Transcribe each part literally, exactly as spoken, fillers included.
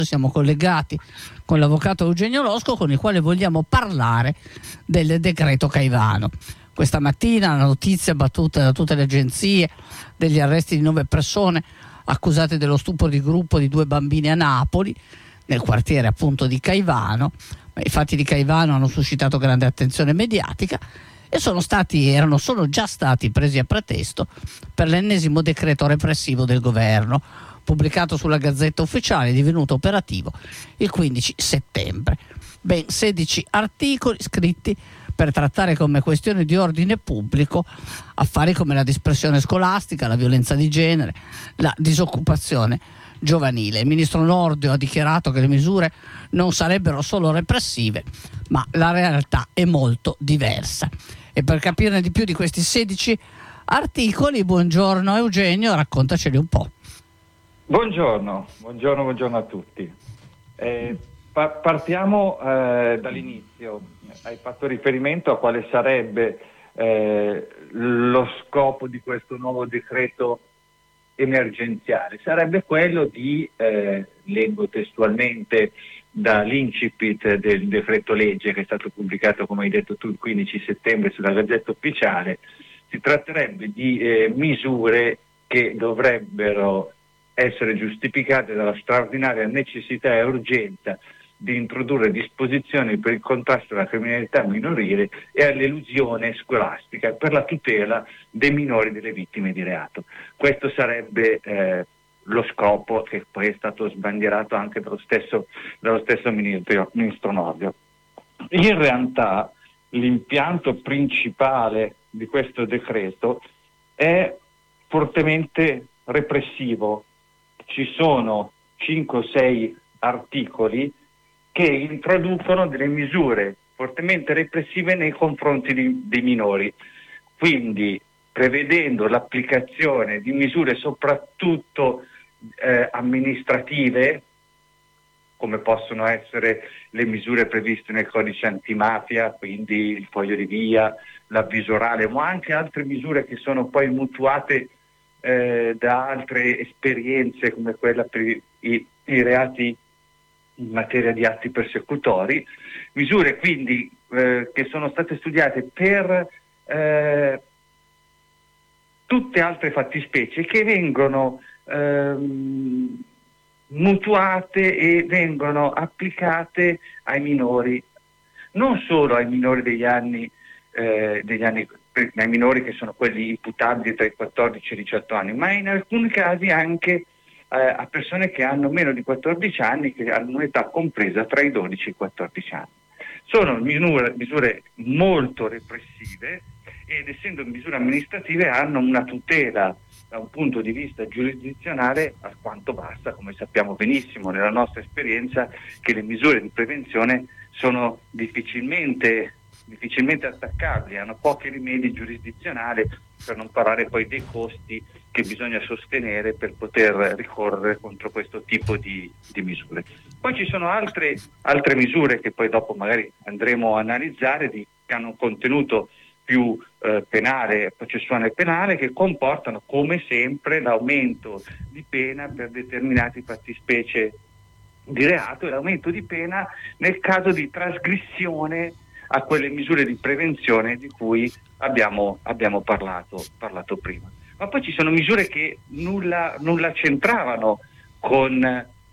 Siamo collegati con l'avvocato Eugenio Losco, con il quale vogliamo parlare del decreto Caivano. Questa mattina la notizia battuta da tutte le agenzie degli arresti di nove persone accusate dello stupro di gruppo di due bambini a Napoli, nel quartiere appunto di Caivano. I fatti di Caivano hanno suscitato grande attenzione mediatica e sono stati, erano sono già stati presi a pretesto per l'ennesimo decreto repressivo del governo, pubblicato sulla Gazzetta Ufficiale, divenuto operativo il quindici settembre. Ben sedici articoli scritti per trattare come questioni di ordine pubblico affari come la dispersione scolastica, la violenza di genere, la disoccupazione giovanile. Il ministro Nordio ha dichiarato che le misure non sarebbero solo repressive, ma la realtà è molto diversa. E per capirne di più di questi sedici articoli, buongiorno Eugenio, raccontaceli un po'. Buongiorno, buongiorno, buongiorno a tutti. Eh, pa- partiamo eh, dall'inizio. Hai fatto riferimento a quale sarebbe eh, lo scopo di questo nuovo decreto emergenziale. Sarebbe quello di, eh, leggo testualmente dall'incipit del decreto legge che è stato pubblicato, come hai detto tu, il quindici settembre sulla Gazzetta Ufficiale. Si tratterebbe di eh, misure che dovrebbero essere giustificate dalla straordinaria necessità e urgenza di introdurre disposizioni per il contrasto alla criminalità minorile e all'elusione scolastica per la tutela dei minori delle vittime di reato. Questo sarebbe eh, lo scopo che poi è stato sbandierato anche dallo stesso, dallo stesso ministro, ministro Nordio. In realtà l'impianto principale di questo decreto è fortemente repressivo. Ci sono cinque o sei articoli che introducono delle misure fortemente repressive nei confronti di, dei minori, quindi prevedendo l'applicazione di misure soprattutto eh, amministrative, come possono essere le misure previste nel codice antimafia, quindi il foglio di via, l'avviso orale, ma anche altre misure che sono poi mutuate Eh, da altre esperienze come quella per i, i reati in materia di atti persecutori, misure quindi eh, che sono state studiate per eh, tutte altre fattispecie che vengono ehm, mutuate e vengono applicate ai minori, non solo ai minori degli anni eh, degli anni ai minori che sono quelli imputabili tra i quattordici e i diciotto anni, ma in alcuni casi anche eh, a persone che hanno meno di quattordici anni, che hanno un'età compresa tra i dodici e i quattordici anni. Sono misure, misure molto repressive ed essendo misure amministrative hanno una tutela da un punto di vista giurisdizionale alquanto bassa, come sappiamo benissimo nella nostra esperienza che le misure di prevenzione sono difficilmente difficilmente attaccabili, hanno pochi rimedi giurisdizionali, per non parlare poi dei costi che bisogna sostenere per poter ricorrere contro questo tipo di, di misure. Poi ci sono altre, altre misure che poi dopo magari andremo a analizzare, di, che hanno un contenuto più eh, penale, processuale penale, che comportano come sempre l'aumento di pena per determinate fattispecie di reato e l'aumento di pena nel caso di trasgressione a quelle misure di prevenzione di cui abbiamo, abbiamo parlato, parlato prima. Ma poi ci sono misure che nulla, nulla c'entravano con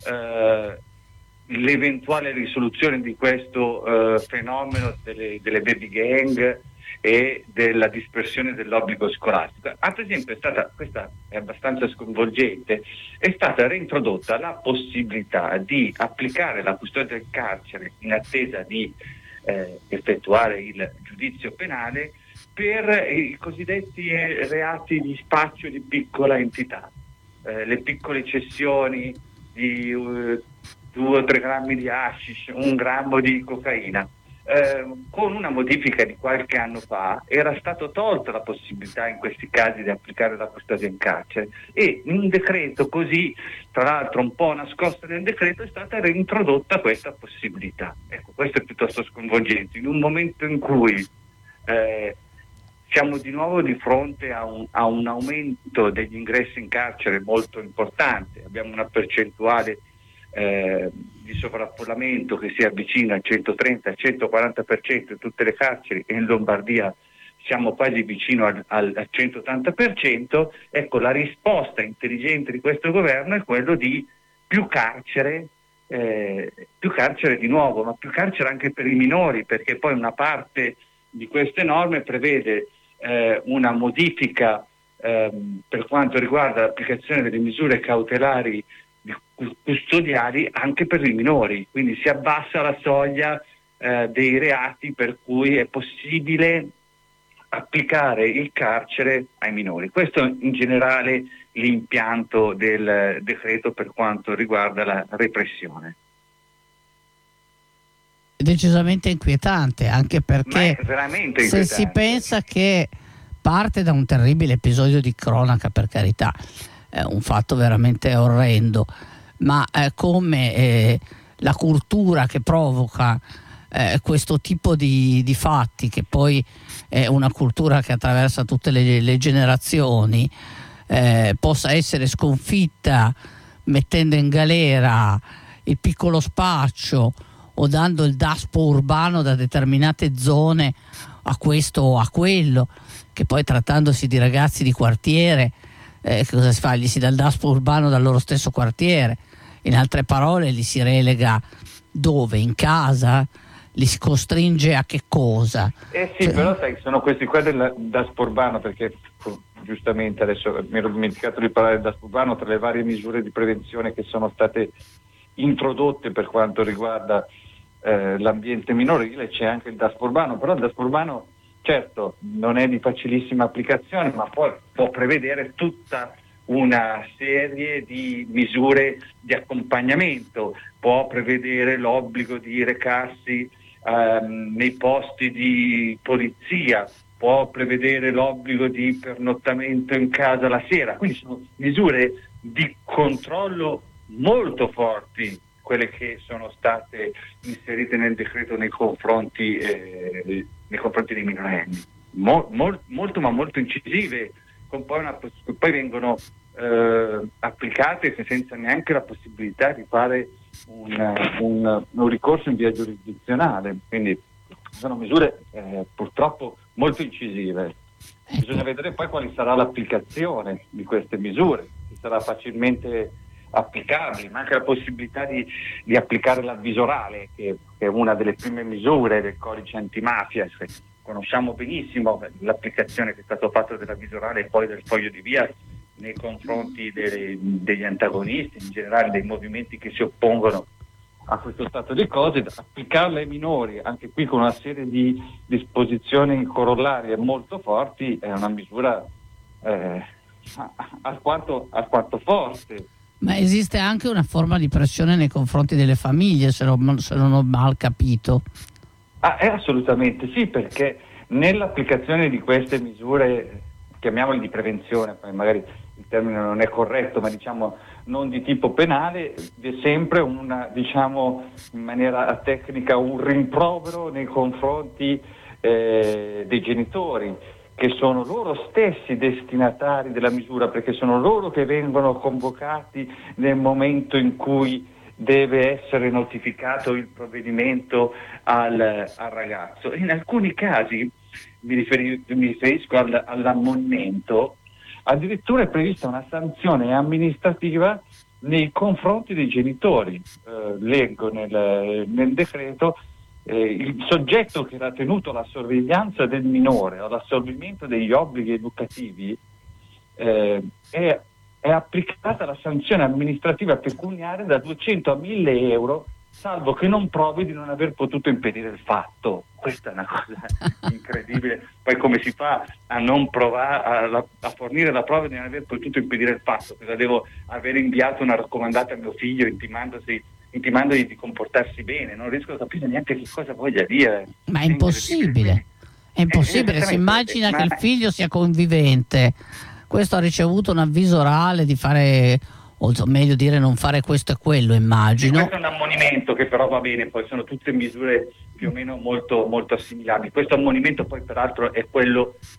eh, l'eventuale risoluzione di questo eh, fenomeno delle, delle baby gang e della dispersione dell'obbligo scolastico. Ad esempio è stata, questa è abbastanza sconvolgente, è stata reintrodotta la possibilità di applicare la custodia del carcere in attesa di Eh, effettuare il giudizio penale per i cosiddetti eh, reati di spaccio di piccola entità, eh, le piccole cessioni di uh, due o tre grammi di hashish, un grammo di cocaina. Eh, con una modifica di qualche anno fa era stato tolta la possibilità in questi casi di applicare la custodia in carcere e in un decreto così, tra l'altro un po' nascosta nel decreto, è stata reintrodotta questa possibilità. Ecco, questo è piuttosto sconvolgente in un momento in cui eh, siamo di nuovo di fronte a un, a un aumento degli ingressi in carcere molto importante, abbiamo una percentuale eh, di sovraffollamento che si avvicina al centotrenta centoquaranta per cento in tutte le carceri, e in Lombardia siamo quasi vicino al, al, al centottanta per cento, ecco, la risposta intelligente di questo governo è quello di più carcere, eh, più carcere di nuovo, ma più carcere anche per i minori, perché poi una parte di queste norme prevede eh, una modifica ehm, per quanto riguarda l'applicazione delle misure cautelari custodiali anche per i minori, quindi si abbassa la soglia eh, dei reati per cui è possibile applicare il carcere ai minori. Questo in generale l'impianto del decreto per quanto riguarda la repressione. Decisamente inquietante, anche perché veramente se si pensa che parte da un terribile episodio di cronaca, per carità, è un fatto veramente orrendo, ma eh, come eh, la cultura che provoca eh, questo tipo di, di fatti, che poi è una cultura che attraversa tutte le, le generazioni, eh, possa essere sconfitta mettendo in galera il piccolo spaccio o dando il daspo urbano da determinate zone a questo o a quello, che poi trattandosi di ragazzi di quartiere, eh, che cosa si fa? Gli si dà il daspo urbano dal loro stesso quartiere, in altre parole li si relega dove? In casa? Li si costringe a che cosa? Eh sì, cioè, però sai, sono questi qua del daspo urbano, perché giustamente adesso mi ero dimenticato di parlare del daspo urbano, tra le varie misure di prevenzione che sono state introdotte per quanto riguarda eh, l'ambiente minorile c'è anche il daspo urbano, però il daspo urbano certo non è di facilissima applicazione, ma poi può prevedere tutta una serie di misure di accompagnamento, può prevedere l'obbligo di recarsi ehm, nei posti di polizia, può prevedere l'obbligo di pernottamento in casa la sera, quindi sono misure di controllo molto forti quelle che sono state inserite nel decreto nei confronti, eh, nei confronti dei minorenni, Mo, mol, molto ma molto incisive, con poi, una, poi vengono eh, applicate senza neanche la possibilità di fare un, un, un ricorso in via giurisdizionale, quindi sono misure eh, purtroppo molto incisive. Bisogna vedere poi quale sarà l'applicazione di queste misure, se sarà facilmente applicabili, ma anche la possibilità di, di applicare l'avviso orale, che, che è una delle prime misure del codice antimafia. Cioè, conosciamo benissimo l'applicazione che è stato fatto dell'avviso orale e poi del foglio di via nei confronti dei, degli antagonisti, in generale dei movimenti che si oppongono a questo stato di cose. Applicarla ai minori, anche qui con una serie di disposizioni corollarie molto forti, è una misura eh, alquanto, alquanto forte. Ma esiste anche una forma di pressione nei confronti delle famiglie, se non, se non ho mal capito. Ah, è assolutamente sì, perché nell'applicazione di queste misure, chiamiamole di prevenzione, poi magari il termine non è corretto, ma diciamo non di tipo penale, c'è sempre una, diciamo in maniera tecnica, un rimprovero nei confronti eh, dei genitori, che sono loro stessi destinatari della misura, perché sono loro che vengono convocati nel momento in cui deve essere notificato il provvedimento al, al ragazzo. In alcuni casi, mi, riferi, mi riferisco all, all'ammonimento, addirittura è prevista una sanzione amministrativa nei confronti dei genitori. Eh, leggo nel, nel decreto: Eh, il soggetto che era tenuto alla sorveglianza del minore o all'assolvimento degli obblighi educativi eh, è, è applicata la sanzione amministrativa pecuniaria da duecento a mille euro, salvo che non provi di non aver potuto impedire il fatto. Questa è una cosa incredibile. Poi come si fa a non provare a, a fornire la prova di non aver potuto impedire il fatto? Cosa devo aver inviato una raccomandata a mio figlio intimandosi intimandogli di comportarsi bene? Non riesco a capire neanche che cosa voglia dire. Ma è impossibile, è impossibile, si immagina che il figlio sia convivente, questo ha ricevuto un avviso orale di fare, o meglio dire non fare questo e quello, immagino. Questo è un ammonimento che però va bene, poi sono tutte misure più o meno molto, molto assimilabili. Questo ammonimento poi peraltro è quello per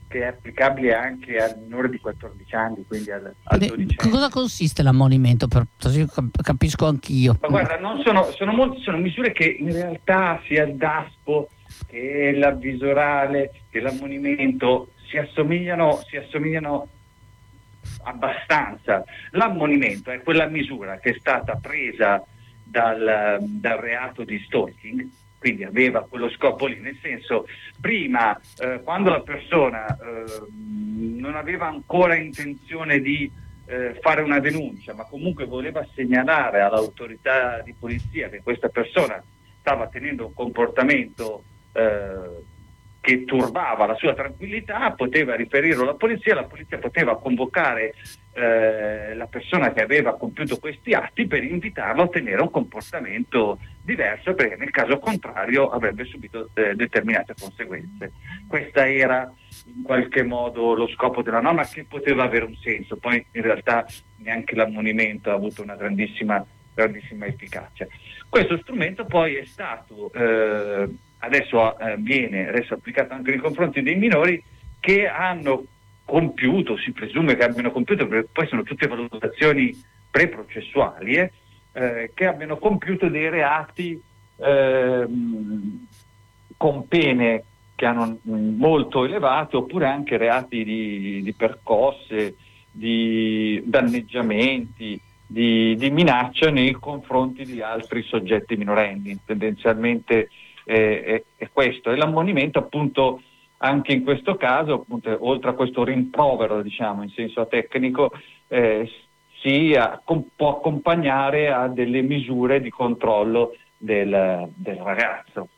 che è applicabile anche al minore di quattordici anni, quindi al, al dodicenne. Cosa consiste l'ammonimento? Per, così capisco anch'io. Ma guarda, non sono, sono, molti, sono misure che in realtà sia il DASPO che l'avviso orale che l'ammonimento si assomigliano, si assomigliano abbastanza. L'ammonimento è quella misura che è stata presa dal, dal reato di stalking, quindi aveva quello scopo lì, nel senso, prima eh, quando la persona eh, non aveva ancora intenzione di eh, fare una denuncia, ma comunque voleva segnalare all'autorità di polizia che questa persona stava tenendo un comportamento eh, che turbava la sua tranquillità, poteva riferirlo alla polizia, la polizia poteva convocare eh, la persona che aveva compiuto questi atti per invitarlo a tenere un comportamento diverso, perché nel caso contrario avrebbe subito eh, determinate conseguenze. Questo era in qualche modo lo scopo della norma, che poteva avere un senso, poi in realtà neanche l'ammonimento ha avuto una grandissima, grandissima efficacia. Questo strumento poi è stato eh, adesso eh, viene adesso applicato anche nei confronti dei minori che hanno compiuto, si presume che abbiano compiuto, perché poi sono tutte valutazioni preprocessuali, eh, eh, che abbiano compiuto dei reati eh, con pene che hanno molto elevate, oppure anche reati di, di percosse, di danneggiamenti, di, di minaccia nei confronti di altri soggetti minorenni. Tendenzialmente eh, è, è questo, e l'ammonimento appunto anche in questo caso, appunto, oltre a questo rimprovero, diciamo in senso tecnico, eh, si a, com, può accompagnare a delle misure di controllo del, del ragazzo.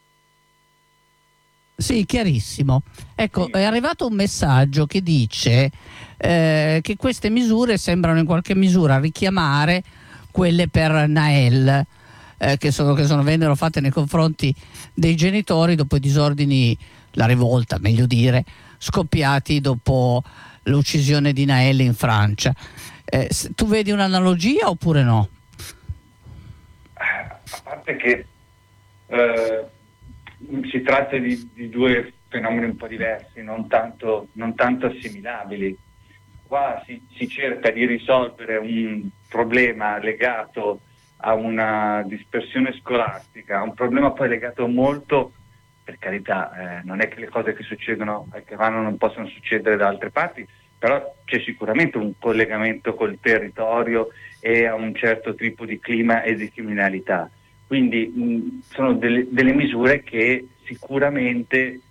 Sì, chiarissimo. Ecco, sì. È arrivato un messaggio che dice eh, che queste misure sembrano in qualche misura richiamare quelle per Nael, eh, che sono, che sono vennero fatte nei confronti dei genitori dopo i disordini, la rivolta, meglio dire, scoppiati dopo l'uccisione di Nael in Francia. Eh, tu vedi un'analogia oppure no? A parte che eh, si tratta di, di due fenomeni un po' diversi, non tanto, non tanto assimilabili. Qua si, si cerca di risolvere un problema legato a una dispersione scolastica, un problema poi legato molto, per carità, eh, non è che le cose che succedono e che vanno non possono succedere da altre parti, però c'è sicuramente un collegamento col territorio e a un certo tipo di clima e di criminalità. Quindi mh, sono delle, delle misure che sicuramente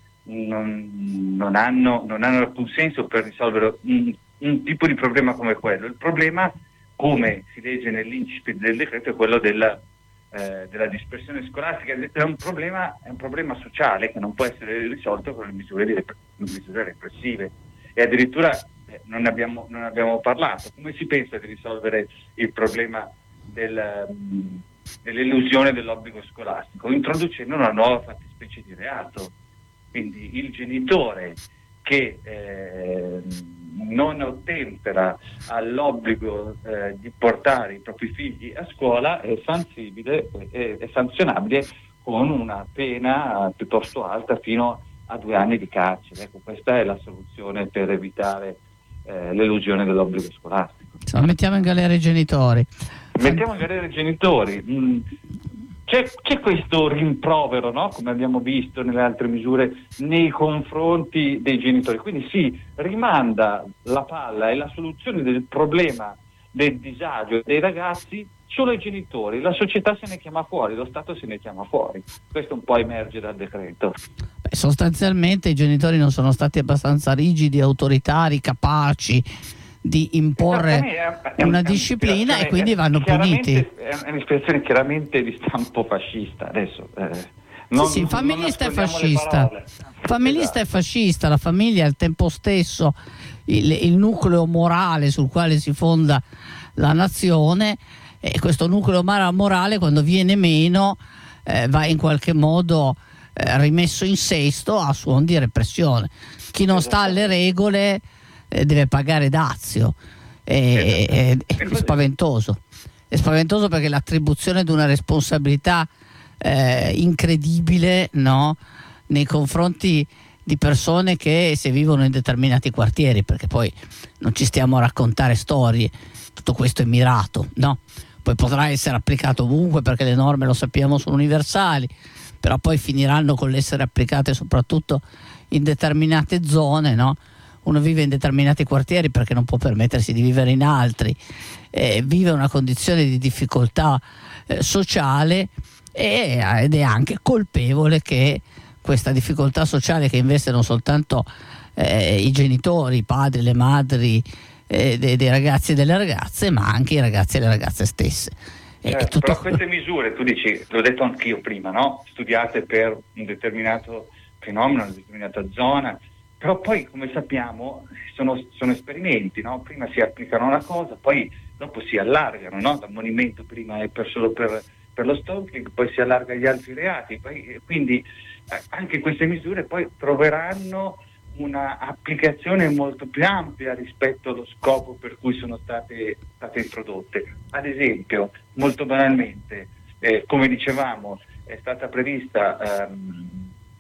non, non, hanno, non hanno alcun senso per risolvere un, un tipo di problema come quello. Il problema, come si legge nell'incipit del decreto, è quello della, eh, della dispersione scolastica. È un problema, è un problema sociale che non può essere risolto con le misure, di rep- misure repressive. E addirittura eh, non, abbiamo, non abbiamo parlato. Come si pensa di risolvere il problema del... Mh, dell'elusione dell'obbligo scolastico? Introducendo una nuova fattispecie di reato. Quindi il genitore che eh, non ottempera all'obbligo eh, di portare i propri figli a scuola è sensibile, è, è sanzionabile con una pena piuttosto alta, fino a due anni di carcere. Ecco, questa è la soluzione per evitare eh, l'elusione dell'obbligo scolastico. Insomma, mettiamo in galera i genitori. Mettiamo in galera i genitori. Mm. C'è, c'è questo rimprovero, no? Come abbiamo visto nelle altre misure, nei confronti dei genitori. Quindi si rimanda la palla e la soluzione del problema del disagio dei ragazzi solo ai genitori. La società se ne chiama fuori, lo Stato se ne chiama fuori. Questo un po' emerge dal decreto. Beh, sostanzialmente i genitori non sono stati abbastanza rigidi, autoritari, capaci di imporre è, è una disciplina, e quindi vanno puniti. È un'ispirazione chiaramente di stampo fascista. Adesso eh, non, sì, sì, familista e fascista. Familista esatto. E fascista, la famiglia è al tempo stesso il, il nucleo morale sul quale si fonda la nazione, e questo nucleo morale, quando viene meno, eh, va in qualche modo eh, rimesso in sesto a suon di repressione. Chi non sta alle regole eh, deve pagare dazio. È, è, è spaventoso. È spaventoso perché l'attribuzione di una responsabilità eh, incredibile, no, nei confronti di persone che se vivono in determinati quartieri, perché poi non ci stiamo a raccontare storie, tutto questo è mirato, no? Poi potrà essere applicato ovunque perché le norme, lo sappiamo, sono universali, però poi finiranno con l'essere applicate soprattutto in determinate zone, no? Uno vive in determinati quartieri perché non può permettersi di vivere in altri, eh, vive una condizione di difficoltà eh, sociale e, ed è anche colpevole che questa difficoltà sociale, che investe non soltanto eh, i genitori, i padri, le madri eh, dei, dei ragazzi e delle ragazze, ma anche i ragazzi e le ragazze stesse. Certo, e tutto... Però queste misure, tu dici, l'ho detto anch'io prima, no? Studiate per un determinato fenomeno, una determinata zona, però poi, come sappiamo, sono, sono esperimenti, no? Prima si applicano una cosa, poi dopo si allargano, no? L'ammonimento prima è per solo per, per lo stalking, poi si allarga agli altri reati, poi, quindi eh, anche queste misure poi troveranno una applicazione molto più ampia rispetto allo scopo per cui sono state, state introdotte. Ad esempio, molto banalmente, eh, come dicevamo, è stata prevista ehm,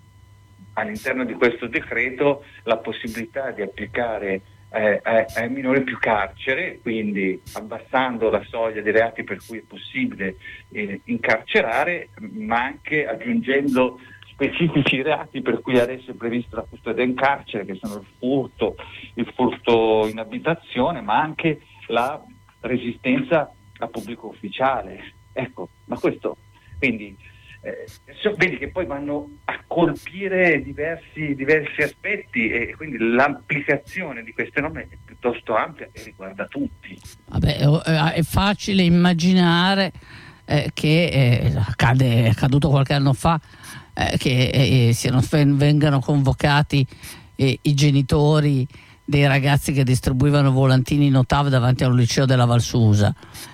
all'interno di questo decreto la possibilità di applicare eh, ai, ai minori più carcere, quindi abbassando la soglia dei reati per cui è possibile eh, incarcerare, ma anche aggiungendo specifici reati per cui adesso è previsto la custodia in carcere, che sono il furto, il furto in abitazione, ma anche la resistenza a pubblico ufficiale. Ecco, ma questo, quindi eh, so, vedi che poi vanno a colpire diversi, diversi aspetti e quindi l'applicazione di queste norme è piuttosto ampia e riguarda tutti. Vabbè, è facile immaginare eh, che eh, accade, è accaduto qualche anno fa, Eh, che eh, siano, vengano convocati eh, i genitori dei ragazzi che distribuivano volantini in ottava davanti a un liceo della Valsusa,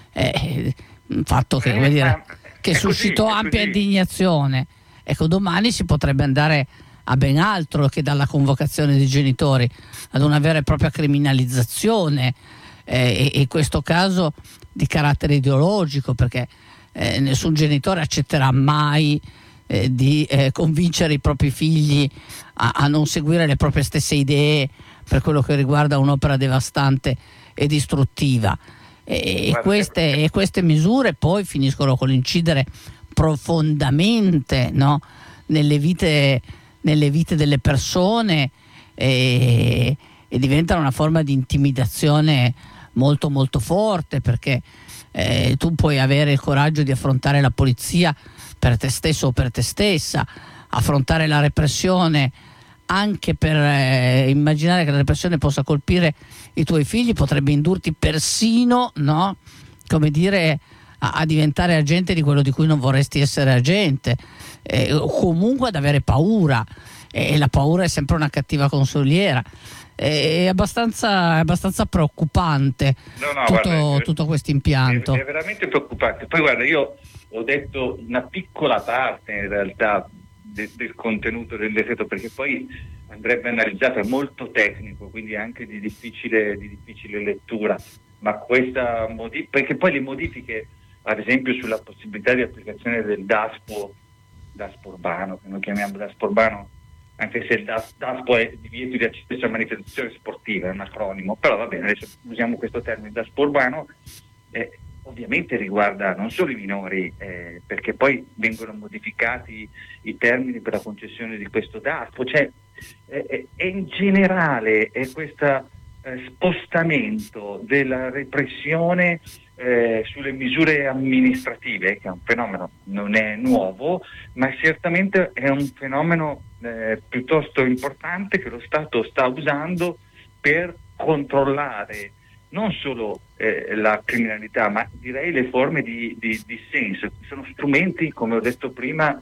eh, un fatto che, come dire, che suscitò così, ampia indignazione. Ecco, domani si potrebbe andare a ben altro che dalla convocazione dei genitori, ad una vera e propria criminalizzazione, eh, e in questo caso di carattere ideologico, perché eh, nessun genitore accetterà mai Eh, di eh, convincere i propri figli a, a non seguire le proprie stesse idee per quello che riguarda un'opera devastante e distruttiva, e, e, queste, e queste misure poi finiscono con l'incidere profondamente, no? nelle vite, nelle vite delle persone, e, e diventano una forma di intimidazione molto molto forte, perché eh, tu puoi avere il coraggio di affrontare la polizia per te stesso o per te stessa, affrontare la repressione anche per eh, immaginare che la repressione possa colpire i tuoi figli, potrebbe indurti persino, no, come dire, a, a diventare agente di quello di cui non vorresti essere agente, eh, o comunque ad avere paura, e la paura è sempre una cattiva consigliera. È abbastanza, è abbastanza preoccupante no, no, tutto, guarda, tutto questo impianto. È, è veramente preoccupante. Poi guarda, io ho detto una piccola parte in realtà de, del contenuto del decreto, perché poi andrebbe analizzato, è molto tecnico, quindi anche di difficile, di difficile lettura, ma questa modifica, perché poi le modifiche, ad esempio sulla possibilità di applicazione del DASPO, DASPO urbano, che noi chiamiamo DASPO urbano, anche se il DASPO è divieto di accesso a manifestazioni sportive, è un acronimo, però va bene, adesso usiamo questo termine, DASPO urbano, eh, ovviamente riguarda non solo i minori, eh, perché poi vengono modificati i termini per la concessione di questo DASPO, cioè eh, eh, in generale è questo eh, spostamento della repressione eh, sulle misure amministrative, che è un fenomeno non è nuovo, ma certamente è un fenomeno eh, piuttosto importante che lo Stato sta usando per controllare non solo eh, la criminalità, ma direi le forme di, di dissenso. Sono strumenti, come ho detto prima,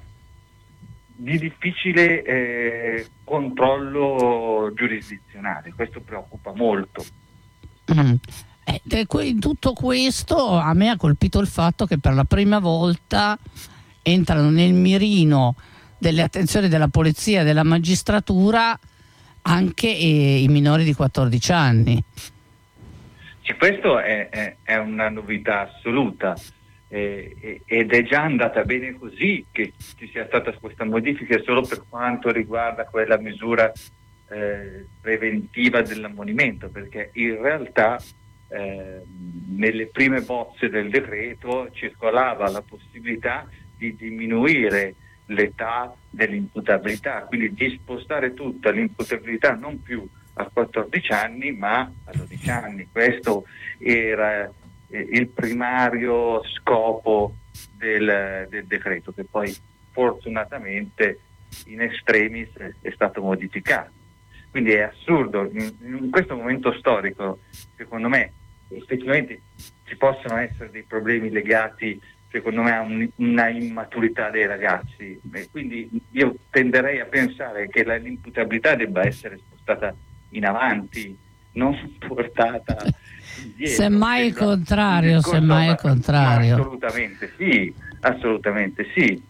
di difficile eh, controllo giurisdizionale. Questo preoccupa molto. Mm. Eh, in tutto questo a me ha colpito il fatto che per la prima volta entrano nel mirino delle attenzioni della polizia e della magistratura anche eh, i minori di quattordici anni. Sì, questo è, è, è una novità assoluta. eh, ed è già andata bene così che ci sia stata questa modifica solo per quanto riguarda quella misura eh, preventiva dell'ammonimento, perché in realtà eh, nelle prime bozze del decreto circolava la possibilità di diminuire l'età dell'imputabilità, quindi di spostare tutta l'imputabilità non più a quattordici anni ma a dodici anni. Questo era eh, il primario scopo del, del decreto, che poi fortunatamente in extremis è stato modificato. Quindi è assurdo, in, in questo momento storico secondo me effettivamente ci possono essere dei problemi legati secondo me a un, una immaturità dei ragazzi, e quindi io tenderei a pensare che la, l'imputabilità debba essere spostata in avanti, non portata indietro. Semmai il contrario, semmai il contrario. Assolutamente sì, assolutamente sì.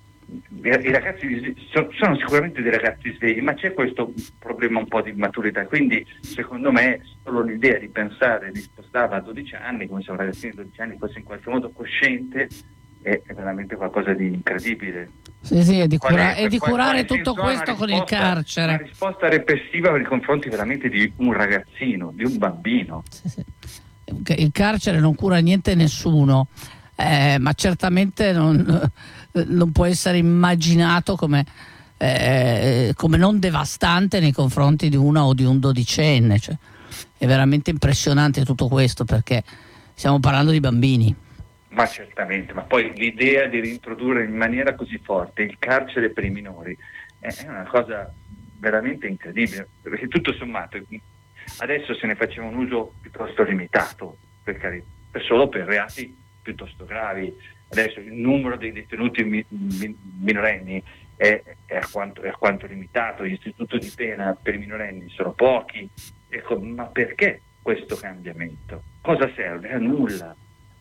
I ragazzi sono sicuramente dei ragazzi svegli, ma c'è questo problema un po' di maturità, quindi secondo me solo l'idea di pensare di spostarla a dodici anni, come se un ragazzino di dodici anni fosse in qualche modo cosciente, è veramente qualcosa di incredibile. Sì, sì, e di, cura- è, e di curare tutto risposta, questo con il carcere. Una risposta repressiva nei confronti veramente di un ragazzino, di un bambino. Sì, sì. Il carcere non cura niente nessuno, eh, ma certamente non... non può essere immaginato come, eh, come non devastante nei confronti di una o di un dodicenne. Cioè, è veramente impressionante tutto questo, perché stiamo parlando di bambini. Ma certamente, ma poi l'idea di reintrodurre in maniera così forte il carcere per i minori è una cosa veramente incredibile, perché tutto sommato adesso se ne faceva un uso piuttosto limitato, per carità, solo per reati piuttosto gravi. Adesso il numero dei detenuti mi, mi, minorenni è, è, alquanto, è alquanto limitato, gli istituti di pena per i minorenni sono pochi, ecco, ma perché questo cambiamento? Cosa serve? A nulla.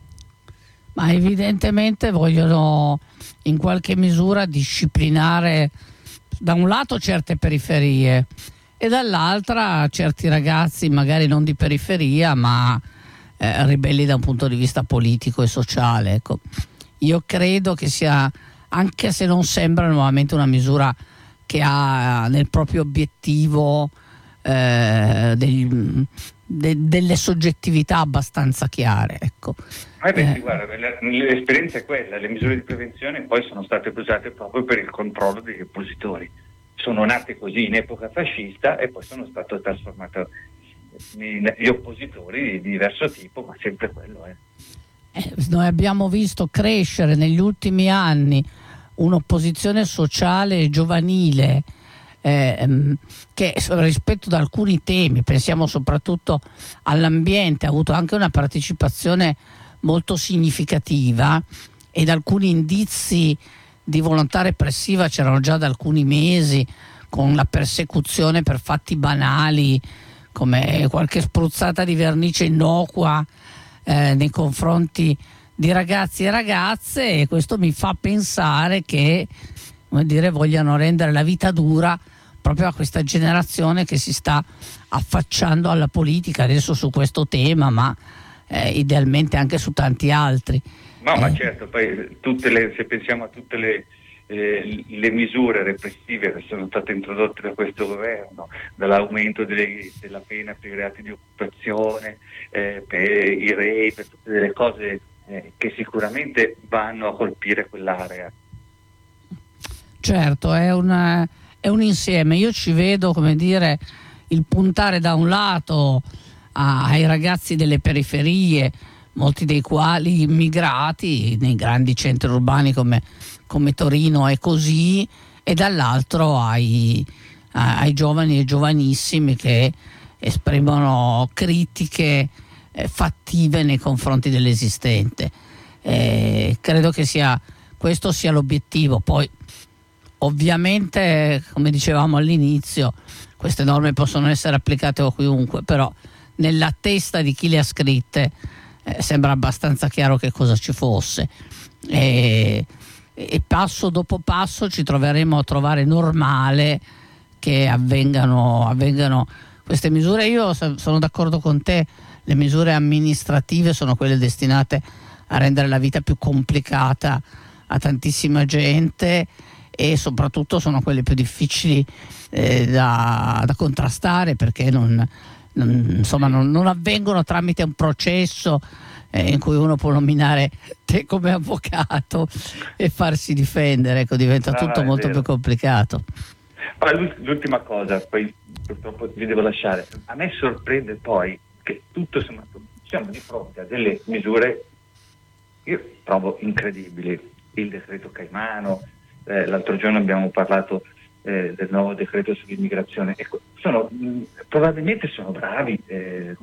Ma evidentemente vogliono in qualche misura disciplinare da un lato certe periferie e dall'altra certi ragazzi magari non di periferia ma eh, ribelli da un punto di vista politico e sociale, ecco. Io credo che sia, anche se non sembra nuovamente una misura che ha nel proprio obiettivo eh, degli, de, delle soggettività abbastanza chiare, ecco. Ah, beh, eh. Guarda, l'esperienza è quella, le misure di prevenzione poi sono state usate proprio per il controllo degli oppositori. Sono nate così in epoca fascista e poi sono state trasformate in gli oppositori di diverso tipo, ma sempre quello è. Eh, noi abbiamo visto crescere negli ultimi anni un'opposizione sociale e giovanile eh, che rispetto ad alcuni temi, pensiamo soprattutto all'ambiente, ha avuto anche una partecipazione molto significativa, ed alcuni indizi di volontà repressiva c'erano già da alcuni mesi, con la persecuzione per fatti banali come qualche spruzzata di vernice innocua Eh, nei confronti di ragazzi e ragazze, e questo mi fa pensare che, come dire, vogliano rendere la vita dura proprio a questa generazione che si sta affacciando alla politica adesso su questo tema, ma eh, idealmente anche su tanti altri. No, eh. ma certo, poi tutte le, se pensiamo a tutte le Eh, le misure repressive che sono state introdotte da questo governo, dall'aumento delle, della pena per i reati di occupazione, eh, per i rape, per tutte delle cose eh, che sicuramente vanno a colpire quell'area. Certo, è, una, è un insieme. Io ci vedo, come dire, il puntare da un lato a, ai ragazzi delle periferie, molti dei quali immigrati nei grandi centri urbani come, come Torino è così, e dall'altro ai, ai giovani e giovanissimi che esprimono critiche eh, fattive nei confronti dell'esistente. Eh, credo che sia, questo sia l'obiettivo. Poi ovviamente, come dicevamo all'inizio, queste norme possono essere applicate a chiunque, però nella testa di chi le ha scritte Eh, sembra abbastanza chiaro che cosa ci fosse, e, e passo dopo passo ci troveremo a trovare normale che avvengano, avvengano queste misure. Io sono d'accordo con te, le misure amministrative sono quelle destinate a rendere la vita più complicata a tantissima gente, e soprattutto sono quelli più difficili eh, da, da contrastare, perché non, non, insomma, non, non avvengono tramite un processo eh, in cui uno può nominare te come avvocato e farsi difendere. Ecco, diventa no, tutto no, molto vero. più complicato. L'ultima cosa, poi purtroppo vi devo lasciare. A me sorprende poi che tutto sommato siamo di fronte a delle misure, io trovo incredibili. Il decreto Caivano, eh, l'altro giorno abbiamo parlato eh, del nuovo decreto sull'immigrazione. Ecco, sono, mh, probabilmente sono bravi eh,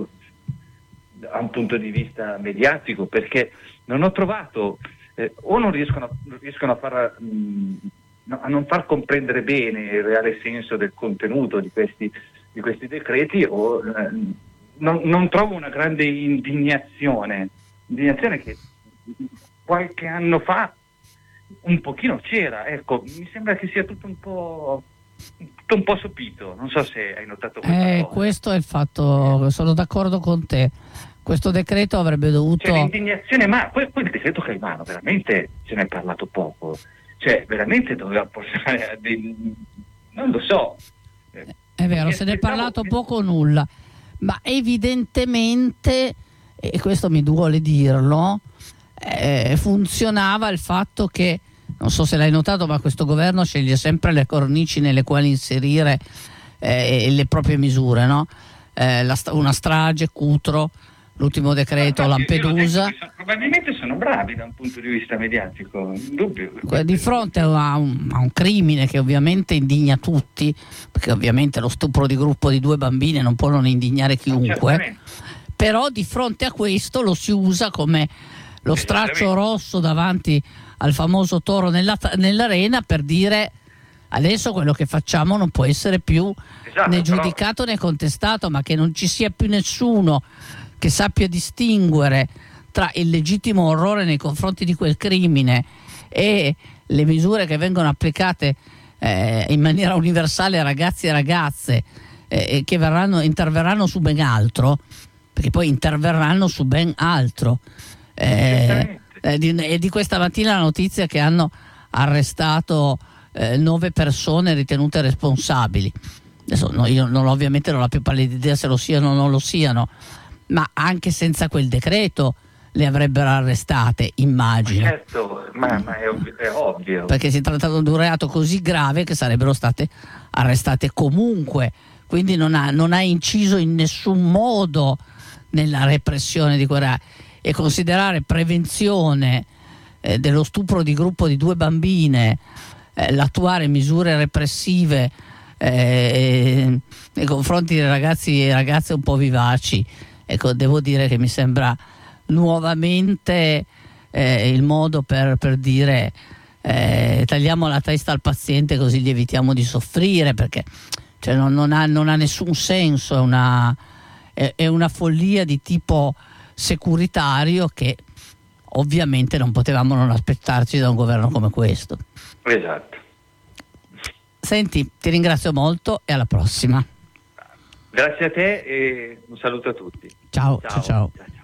da un punto di vista mediatico, perché non ho trovato, eh, o non riescono, non riescono a far... Mh, a non far comprendere bene il reale senso del contenuto di questi, di questi decreti, o eh, non, non trovo una grande indignazione, indignazione che qualche anno fa un pochino c'era. Ecco, mi sembra che sia tutto un po' tutto un po' sopito, non so se hai notato questa Eh, cosa. questo è il fatto, sono d'accordo con te. Questo decreto avrebbe dovuto... C'è l'indignazione, ma quel, quel decreto Caivano veramente se ne è parlato poco. Cioè, veramente doveva portare a dei... non lo so. È vero, se ne è parlato poco o nulla, ma evidentemente, e questo mi duole dirlo, eh, funzionava il fatto che, non so se l'hai notato, ma questo governo sceglie sempre le cornici nelle quali inserire eh, le proprie misure, no? Eh, la, una strage, Cutro, l'ultimo decreto, no, Lampedusa. Sono, probabilmente sono bravi da un punto di vista mediatico, in dubbio. Di fronte a un, a un crimine che ovviamente indigna tutti, perché ovviamente lo stupro di gruppo di due bambine non può non indignare chiunque, però di fronte a questo lo si usa come lo straccio rosso davanti al famoso toro nella, nell'arena, per dire adesso quello che facciamo non può essere più esatto, né giudicato però... né contestato, ma che non ci sia più nessuno che sappia distinguere tra il legittimo orrore nei confronti di quel crimine e le misure che vengono applicate eh, in maniera universale a ragazzi e ragazze eh, che verranno, interverranno su ben altro, perché poi interverranno su ben altro. Eh, eh, di, e di questa mattina la notizia che hanno arrestato eh, nove persone ritenute responsabili. Adesso no, io non, ovviamente non ho la più pallida idea se lo siano o non lo siano, ma anche senza quel decreto le avrebbero arrestate, immagino. Ma certo, ma, ma è, ovvio, è ovvio. Perché si tratta di un reato così grave che sarebbero state arrestate comunque, quindi non ha, non ha inciso in nessun modo nella repressione di quel reato. E considerare prevenzione eh, dello stupro di gruppo di due bambine, eh, l'attuare misure repressive eh, nei confronti dei ragazzi e ragazze un po' vivaci, ecco, devo dire che mi sembra nuovamente eh, il modo per, per dire eh, tagliamo la testa al paziente così gli evitiamo di soffrire, perché cioè, non, non, ha, non ha nessun senso, è una, è, è una follia di tipo securitario che ovviamente non potevamo non aspettarci da un governo come questo. Esatto. Senti, ti ringrazio molto e alla prossima. Grazie a te e un saluto a tutti. Ciao, ciao, ciao. ciao.